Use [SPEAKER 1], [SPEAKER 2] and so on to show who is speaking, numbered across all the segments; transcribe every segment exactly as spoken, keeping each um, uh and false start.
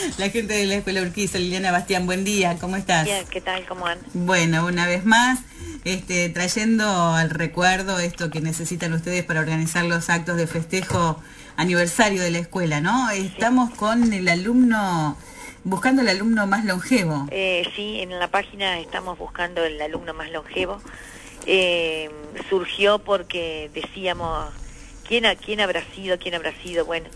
[SPEAKER 1] la gente de la Escuela Urquiza. Liliana Bastián, buen día, ¿cómo estás?
[SPEAKER 2] Bien, ¿qué tal? ¿Cómo andan?
[SPEAKER 1] Bueno, una vez más, este, trayendo al recuerdo esto que necesitan ustedes para organizar los actos de festejo aniversario de la escuela, ¿no? Estamos sí. con el alumno, buscando el alumno más longevo.
[SPEAKER 2] Eh, sí, en la página estamos buscando el alumno más longevo. Eh, surgió porque decíamos, ¿quién, ¿quién habrá sido? ¿Quién habrá sido? Bueno,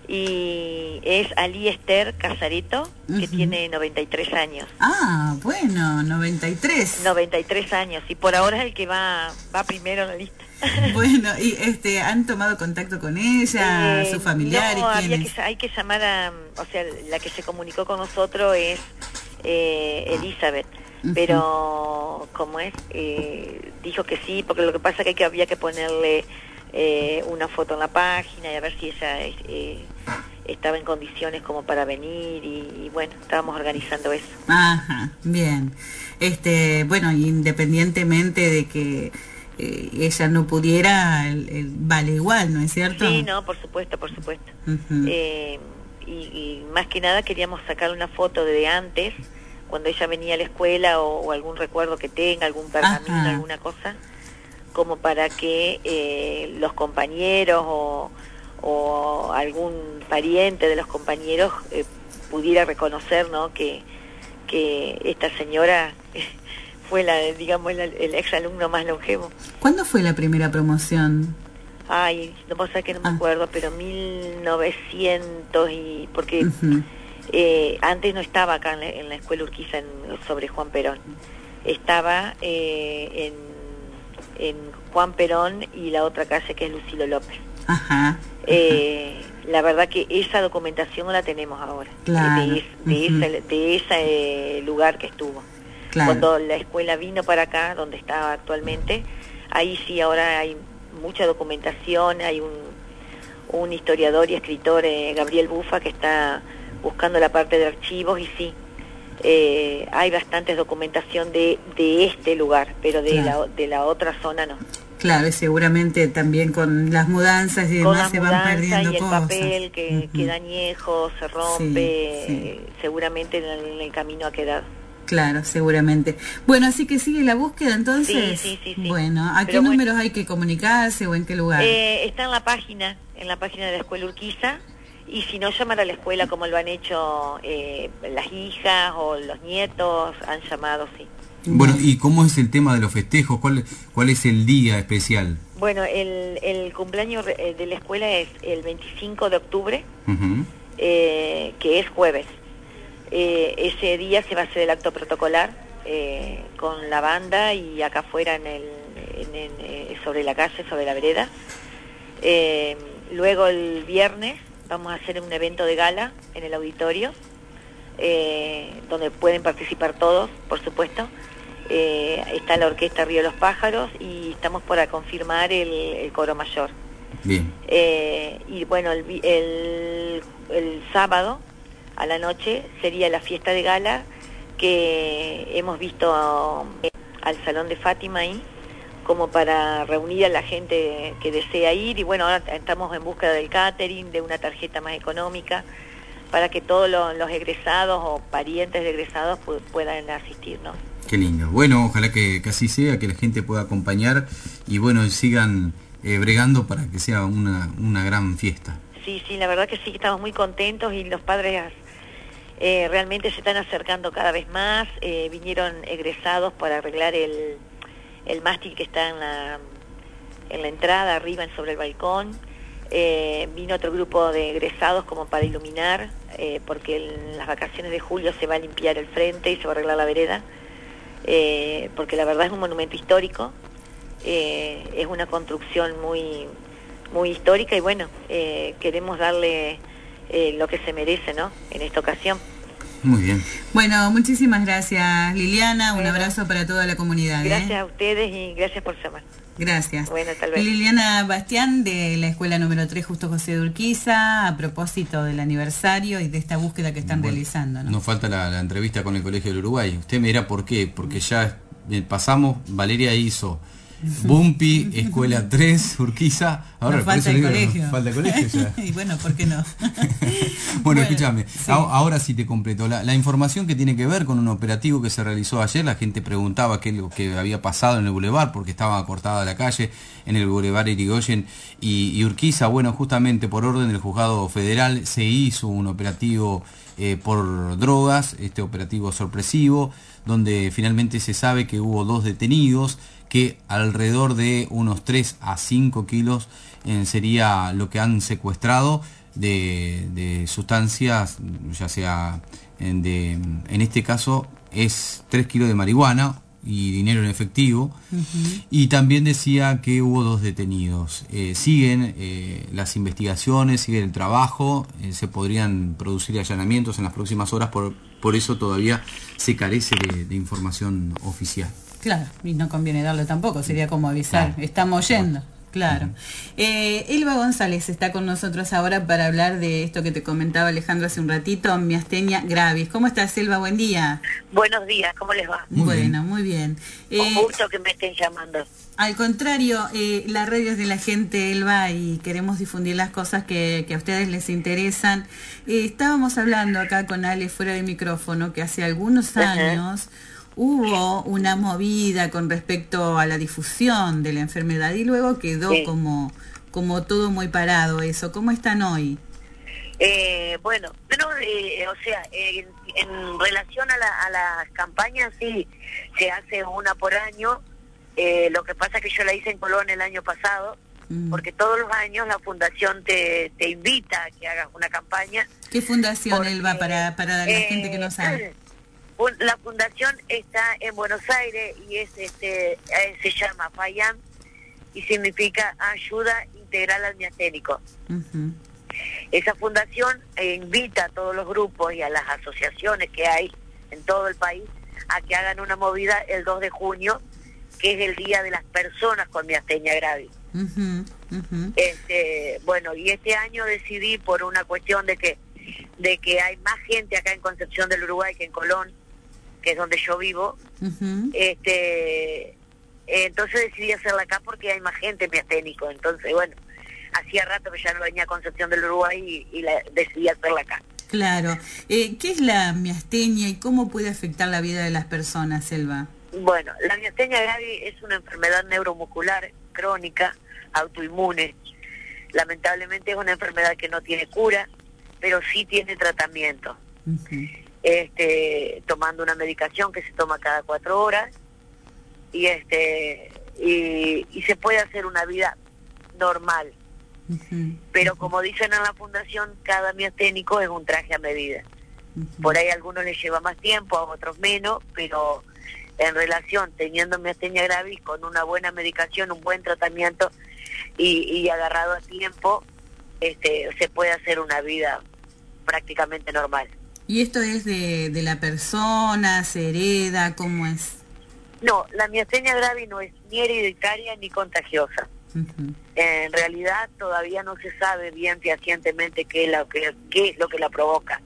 [SPEAKER 2] y es Ali Esther Casareto, que uh-huh. tiene noventa y tres años.
[SPEAKER 1] Ah, bueno, noventa y tres.
[SPEAKER 2] noventa y tres años, y por ahora es el que va, va primero en la lista.
[SPEAKER 1] Bueno, y este, ¿han tomado contacto con ella, eh, sus familiares?
[SPEAKER 2] No, había que, hay que llamar a, o sea, la que se comunicó con nosotros es eh, Elizabeth. Uh-huh. Pero como es, eh, dijo que sí, porque lo que pasa es que había que ponerle eh, una foto en la página y a ver si ella eh, estaba en condiciones como para venir y, y bueno, estábamos organizando eso.
[SPEAKER 1] Ajá, bien. Este, bueno, independientemente de que eh, ella no pudiera, el, el, vale igual, ¿no es cierto?
[SPEAKER 2] Sí, no, por supuesto, por supuesto. Uh-huh. eh, y, y más que nada queríamos sacar una foto de antes, cuando ella venía a la escuela o, o algún recuerdo que tenga, algún pergamino, Ajá. alguna cosa, como para que eh, los compañeros o, o algún pariente de los compañeros eh, pudiera reconocer, ¿no? que, que esta señora fue la, digamos, el, el ex alumno más longevo.
[SPEAKER 1] ¿Cuándo fue la primera promoción?
[SPEAKER 2] Ay, no puedo saber que no me
[SPEAKER 1] ah.
[SPEAKER 2] acuerdo, pero mil novecientos y porque
[SPEAKER 1] Uh-huh.
[SPEAKER 2] Eh, antes no estaba acá en la, en la Escuela Urquiza en, sobre Juan Perón, estaba eh, en, en Juan Perón y la otra calle que es Lucilo López.
[SPEAKER 1] Ajá, ajá.
[SPEAKER 2] Eh, la verdad que esa documentación no la tenemos ahora,
[SPEAKER 1] claro.
[SPEAKER 2] de, de, uh-huh. ese, de ese eh, lugar que estuvo. Claro. Cuando la escuela vino para acá, donde está actualmente, ahí sí ahora hay mucha documentación, hay un, un historiador y escritor, eh, Gabriel Bufa, que está buscando la parte de archivos y sí, eh, hay bastantes documentación de, de este lugar, pero de, claro. la, de la otra zona no.
[SPEAKER 1] Claro, y seguramente también con las mudanzas y demás se van perdiendo
[SPEAKER 2] y el
[SPEAKER 1] cosas.
[SPEAKER 2] papel que uh-huh. queda añejo, se rompe, sí, sí. seguramente en el, en el camino ha quedado.
[SPEAKER 1] Claro, seguramente. Bueno, así que sigue la búsqueda entonces.
[SPEAKER 2] Sí, sí, sí. sí.
[SPEAKER 1] Bueno, ¿a
[SPEAKER 2] pero
[SPEAKER 1] qué números
[SPEAKER 2] bueno,
[SPEAKER 1] hay que comunicarse o en qué lugar?
[SPEAKER 2] Eh, está en la página, en la página de la Escuela Urquiza. Y si no, llamar a la escuela como lo han hecho eh, las hijas o los nietos, han llamado, sí.
[SPEAKER 3] Bueno, ¿y cómo es el tema de los festejos? ¿Cuál, cuál es el día especial?
[SPEAKER 2] Bueno, el, el cumpleaños de la escuela es el veinticinco de octubre, uh-huh. eh, que es jueves. Eh, ese día se va a hacer el acto protocolar eh, con la banda y acá afuera en el, en, en, eh, sobre la calle, sobre la vereda. Eh, luego el viernes vamos a hacer un evento de gala en el auditorio, eh, donde pueden participar todos, por supuesto. Eh, está la orquesta Río de los Pájaros y estamos por confirmar el, el coro mayor.
[SPEAKER 3] Bien.
[SPEAKER 2] Eh, y bueno, el, el, el sábado a la noche sería la fiesta de gala que hemos visto eh, al Salón de Fátima ahí, como para reunir a la gente que desea ir, y bueno, ahora estamos en búsqueda del catering, de una tarjeta más económica, para que todos los, los egresados o parientes de egresados pu- puedan asistir, ¿no?
[SPEAKER 3] Qué lindo. Bueno, ojalá que, que así sea, que la gente pueda acompañar y bueno, sigan eh, bregando para que sea una, una gran fiesta.
[SPEAKER 2] Sí, sí, la verdad que sí, estamos muy contentos y los padres eh, realmente se están acercando cada vez más, eh, vinieron egresados para arreglar el... el mástil que está en la, en la entrada, arriba, en sobre el balcón. Eh, vino otro grupo de egresados como para iluminar, eh, porque en las vacaciones de julio se va a limpiar el frente y se va a arreglar la vereda, eh, porque la verdad es un monumento histórico, eh, es una construcción muy, muy histórica y bueno, eh, queremos darle eh, lo que se merece, ¿no?, en esta ocasión.
[SPEAKER 3] Muy bien.
[SPEAKER 1] Bueno, muchísimas gracias, Liliana. Bueno, un abrazo para toda la comunidad.
[SPEAKER 2] Gracias
[SPEAKER 1] ¿eh?
[SPEAKER 2] a ustedes y gracias por llamar.
[SPEAKER 1] Gracias.
[SPEAKER 2] Bueno, tal vez.
[SPEAKER 1] Liliana Bastián, de la escuela número tres Justo José de Urquiza, a propósito del aniversario y de esta búsqueda que están bueno, realizando, ¿no?
[SPEAKER 3] Nos falta la, la entrevista con el Colegio del Uruguay. Usted me dirá por qué. Porque ya pasamos, Valeria hizo Bumpi, Escuela tres, Urquiza. Ahora
[SPEAKER 1] no, falta el colegio.
[SPEAKER 3] No, falta colegio ya.
[SPEAKER 1] Y bueno, ¿por qué no?
[SPEAKER 3] bueno, bueno, escúchame, sí. Ahora sí te completo. La, la información que tiene que ver con un operativo que se realizó ayer, la gente preguntaba qué es lo que había pasado en el bulevar, porque estaba cortada la calle en el bulevar Irigoyen y, y Urquiza. Bueno, justamente por orden del juzgado federal se hizo un operativo eh, por drogas, este operativo sorpresivo, donde finalmente se sabe que hubo dos detenidos, que alrededor de unos tres a cinco kilos eh, sería lo que han secuestrado de, de sustancias, ya sea en, de, en este caso es tres kilos de marihuana y dinero en efectivo. Uh-huh. Y también decía que hubo dos detenidos. Eh, siguen eh, las investigaciones, sigue el trabajo, eh, se podrían producir allanamientos en las próximas horas, por, por eso todavía se carece de, de información oficial.
[SPEAKER 1] Claro, y no conviene darlo tampoco, sería como avisar, claro. Estamos yendo, claro. Uh-huh. eh, Elba González está con nosotros ahora para hablar de esto que te comentaba Alejandro hace un ratito, miastenia gravis. ¿Cómo estás, Elba? Buen día.
[SPEAKER 2] Buenos días, ¿cómo les va?
[SPEAKER 1] Muy bueno, bien. muy bien.
[SPEAKER 2] Un eh, gusto que me estén llamando.
[SPEAKER 1] Al contrario, eh, la radio es de la gente, Elba, y queremos difundir las cosas que, que a ustedes les interesan. Eh, estábamos hablando acá con Ale fuera del micrófono que hace algunos años... Uh-huh. Hubo una movida con respecto a la difusión de la enfermedad y luego quedó sí. como, como todo muy parado eso. ¿Cómo están hoy?
[SPEAKER 2] Eh, bueno, pero, eh, o sea, eh, en, en relación a, la, a las campañas, sí, se hace una por año. Eh, lo que pasa es que yo la hice en Colón el año pasado, mm. porque todos los años la fundación te, te invita a que hagas una campaña.
[SPEAKER 1] ¿Qué fundación, porque, Elba, para, para la eh, gente que no sabe?
[SPEAKER 2] La fundación está en Buenos Aires y es este eh, se llama FAIAM y significa Ayuda Integral al Miasténico. Uh-huh. Esa fundación eh, invita a todos los grupos y a las asociaciones que hay en todo el país a que hagan una movida el dos de junio, que es el Día de las Personas con Miastenia Gravis. Uh-huh. Uh-huh. Este, bueno, y este año decidí por una cuestión de que de que hay más gente acá en Concepción del Uruguay que en Colón, que es donde yo vivo, uh-huh. este entonces decidí hacerla acá porque hay más gente miasténico. Entonces, bueno, hacía rato que ya no venía a Concepción del Uruguay y, y la, decidí hacerla acá.
[SPEAKER 1] Claro. Eh, ¿Qué es la miastenia y cómo puede afectar la vida de las personas, Elba?
[SPEAKER 2] Bueno, la miastenia gravis es una enfermedad neuromuscular crónica, autoinmune. Lamentablemente es una enfermedad que no tiene cura, pero sí tiene tratamiento. Uh-huh. Este, tomando una medicación que se toma cada cuatro horas y este y, y se puede hacer una vida normal. Uh-huh. Pero como dicen en la fundación, cada miasténico es un traje a medida. Uh-huh. Por ahí a algunos les lleva más tiempo, a otros menos, pero en relación, teniendo miastenia gravis, con una buena medicación, un buen tratamiento y, y agarrado a tiempo, este, se puede hacer una vida prácticamente normal.
[SPEAKER 1] ¿Y esto es de, de la persona, se hereda, cómo es?
[SPEAKER 2] No, la miastenia gravis no es ni hereditaria ni contagiosa. Uh-huh. En realidad todavía no se sabe bien fehacientemente qué es, lo que, qué es lo que la provoca.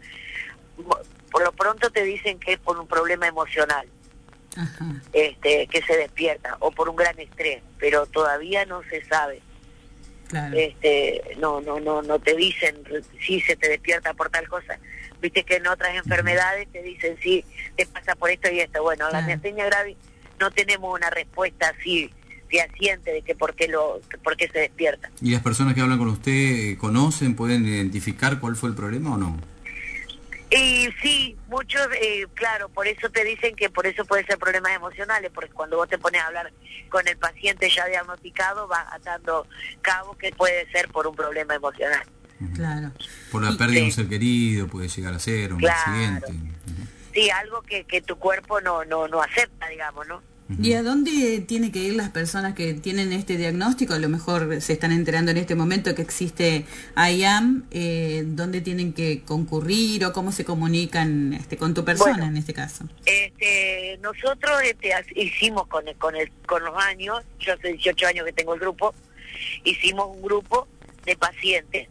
[SPEAKER 2] Por lo pronto te dicen que es por un problema emocional, uh-huh. este, que se despierta, o por un gran estrés, pero todavía no se sabe. Claro. Este, no, no, no, no te dicen si se te despierta por tal cosa. Viste que en otras enfermedades te dicen sí, te pasa por esto y esto. Bueno, claro. La miastenia gravis no tenemos una respuesta así fehaciente de que por qué lo, por qué se despierta.
[SPEAKER 3] ¿Y las personas que hablan con usted conocen, pueden identificar cuál fue el problema o no?
[SPEAKER 2] Y sí, muchos, eh, claro, por eso te dicen que por eso puede ser problemas emocionales, porque cuando vos te pones a hablar con el paciente ya diagnosticado, vas atando cabos que puede ser por un problema emocional.
[SPEAKER 1] Uh-huh. Claro.
[SPEAKER 3] Por la pérdida sí. de un ser querido, puede llegar a ser, un claro. accidente.
[SPEAKER 2] Uh-huh. Sí, algo que, que tu cuerpo no, no, no acepta, digamos, ¿no?
[SPEAKER 1] Uh-huh. ¿Y a dónde tienen que ir las personas que tienen este diagnóstico? A lo mejor se están enterando en este momento que existe I A M, eh, ¿dónde tienen que concurrir o cómo se comunican este, con tu persona bueno, en este caso?
[SPEAKER 2] Este, nosotros este, hicimos con el, con el, con los años, yo hace dieciocho años que tengo el grupo, hicimos un grupo de pacientes,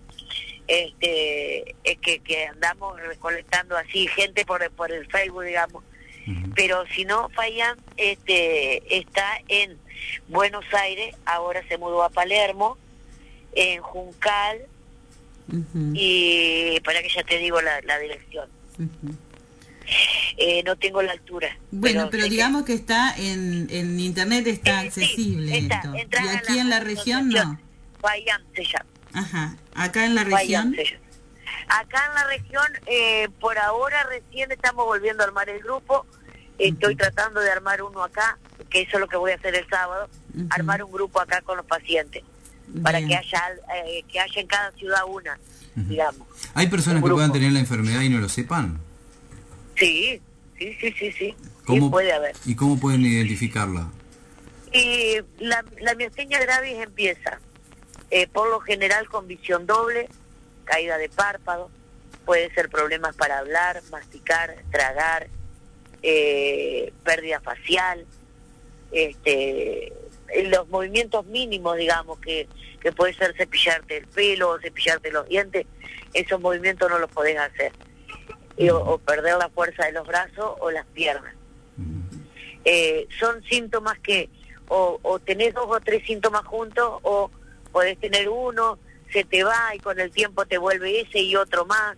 [SPEAKER 2] este, es que, que andamos recolectando así gente por, por el Facebook, digamos,
[SPEAKER 4] Uh-huh. Pero si no, Fayán este, está en Buenos Aires, ahora se mudó a Palermo, en Juncal, uh-huh. y para que ya te digo la, la dirección. Uh-huh. Eh, no tengo la altura.
[SPEAKER 1] Bueno, pero, pero digamos que... que está en, en internet, está eh, accesible.
[SPEAKER 4] Sí, está,
[SPEAKER 1] esto. Y aquí la, en la región no.
[SPEAKER 4] Fayán se llama.
[SPEAKER 1] Ajá. Acá en la región.
[SPEAKER 4] Acá en la región, eh, por ahora recién estamos volviendo a armar el grupo. Estoy uh-huh. tratando de armar uno acá, que eso es lo que voy a hacer el sábado, uh-huh. armar un grupo acá con los pacientes, Bien. para que haya eh, que haya en cada ciudad una, uh-huh. digamos.
[SPEAKER 3] ¿Hay personas que puedan tener la enfermedad y no lo sepan?
[SPEAKER 4] Sí, sí, sí, sí, sí.
[SPEAKER 3] ¿Cómo,
[SPEAKER 4] sí puede haber.
[SPEAKER 3] ¿Y cómo pueden identificarla?
[SPEAKER 4] Y la, la miastenia gravis empieza, eh, por lo general, con visión doble, caída de párpado, puede ser problemas para hablar, masticar, tragar, eh, pérdida facial, este, los movimientos mínimos, digamos, que, que puede ser cepillarte el pelo o cepillarte los dientes, esos movimientos no los podés hacer. Y, o, o perder la fuerza de los brazos o las piernas. Eh, son síntomas que o, o tenés dos o tres síntomas juntos, o podés tener uno, se te va y con el tiempo te vuelve ese y otro más.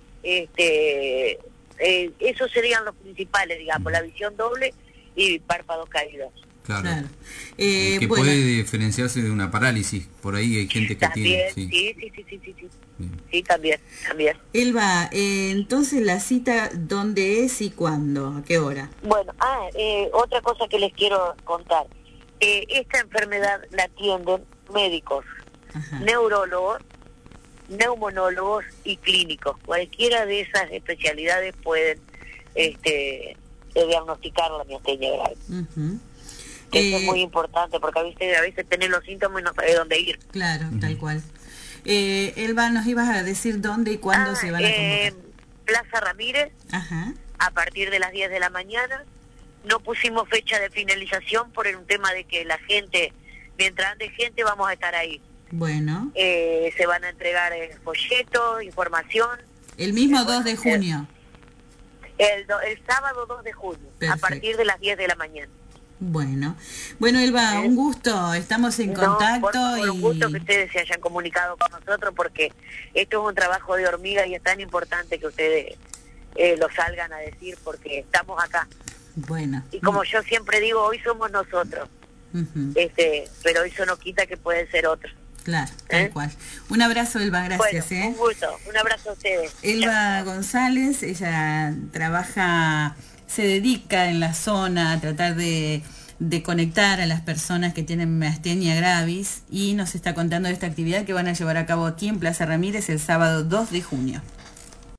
[SPEAKER 4] Este, eh, esos serían los principales, digamos, la visión doble y párpados caídos.
[SPEAKER 3] Claro. claro. Eh, que bueno. puede diferenciarse de una parálisis, por ahí hay gente que
[SPEAKER 4] también,
[SPEAKER 3] tiene...
[SPEAKER 4] Sí, sí, sí, sí, sí, sí, sí. Sí, también, también.
[SPEAKER 1] Elba, eh, entonces la cita, ¿dónde es y cuándo? ¿A qué hora?
[SPEAKER 4] Bueno, ah, eh, otra cosa que les quiero contar. Eh, esta enfermedad la atienden médicos, Ajá. neurólogos, neumonólogos y clínicos. Cualquiera de esas especialidades pueden este, diagnosticar la miastenia grave. Uh-huh. Eso eh, es muy importante porque a veces, a veces tenés los síntomas y no sabés dónde ir.
[SPEAKER 1] Claro, uh-huh. tal cual. Eh, Elba, nos ibas a decir dónde y cuándo
[SPEAKER 4] ah,
[SPEAKER 1] se van a convocar.
[SPEAKER 4] Eh, Plaza Ramírez,
[SPEAKER 1] Ajá.
[SPEAKER 4] a partir de las diez de la mañana. No pusimos fecha de finalización por un tema de que la gente, mientras ande gente, vamos a estar ahí.
[SPEAKER 1] Bueno.
[SPEAKER 4] Eh, se van a entregar eh, folletos, información.
[SPEAKER 1] El mismo eh, dos de junio.
[SPEAKER 4] El, do, el sábado dos de junio, Perfecto. a partir de las diez de la mañana.
[SPEAKER 1] Bueno, bueno Elba, ¿Eh? un gusto, estamos en
[SPEAKER 4] no,
[SPEAKER 1] contacto.
[SPEAKER 4] Por favor,
[SPEAKER 1] y...
[SPEAKER 4] un gusto que ustedes se hayan comunicado con nosotros porque esto es un trabajo de hormiga y es tan importante que ustedes eh, lo salgan a decir porque estamos acá.
[SPEAKER 1] Bueno.
[SPEAKER 4] Y como uh-huh. yo siempre digo, hoy somos nosotros, uh-huh. este, pero eso no quita que pueden ser otros.
[SPEAKER 1] Claro, tal ¿Eh? cual. Un abrazo, Elba, gracias.
[SPEAKER 4] Bueno,
[SPEAKER 1] ¿eh?
[SPEAKER 4] un gusto, un abrazo a ustedes.
[SPEAKER 1] Elba Chao. González, ella trabaja... se dedica en la zona a tratar de, de conectar a las personas que tienen miastenia gravis y nos está contando de esta actividad que van a llevar a cabo aquí en Plaza Ramírez el sábado dos de junio.